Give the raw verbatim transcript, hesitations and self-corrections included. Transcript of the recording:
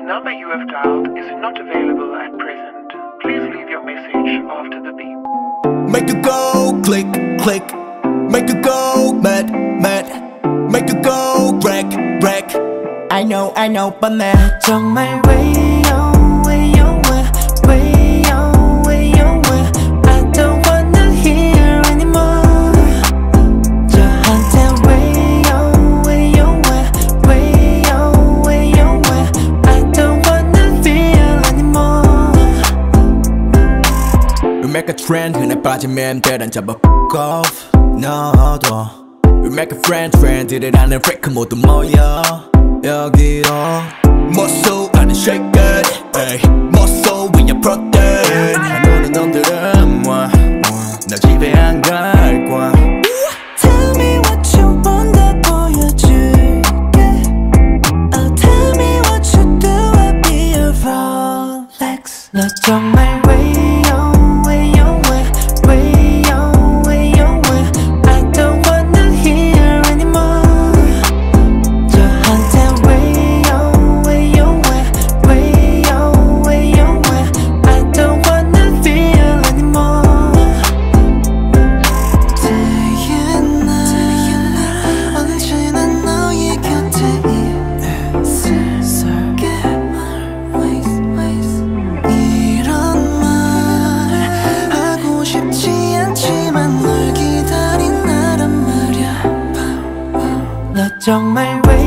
number you have dialed is not available at present. Please leave your message after the beep. Make it go click, click. Make it go mad, mad. Make it go wreck, wreck. I know, I know, but man 정말 왜요, 왜요, 왜, 왜요, 왜요, 왜 I don't wanna hear anymore. 저한테 왜요, 왜요, 왜, 왜요, 왜요, 왜 I don't wanna feel anymore. We make a trend, 흔해 빠진 맴들은 잡아 fuck off 너도 We make a friend, friend들을 아는 freak 모두 모여 여기로 멋소 아는 shake it ay. 멋소 when you protect 노는 놈들은 뭐야 너 집에 안 갈 거야 Tell me what you want 다 보여줄게 Oh tell me what you do I'll be your Rolex 너 정말 왜요 왜요 왜 왜요 왜요 왜 I don't wanna hear anymore 저한테 왜요 왜요 왜 왜요 왜요 왜 I don't wanna feel anymore 들이나 언제나 너의 곁에 있을게 이런 말 하고 싶지 않지만 널 기다린다란 말야 너 정말 왜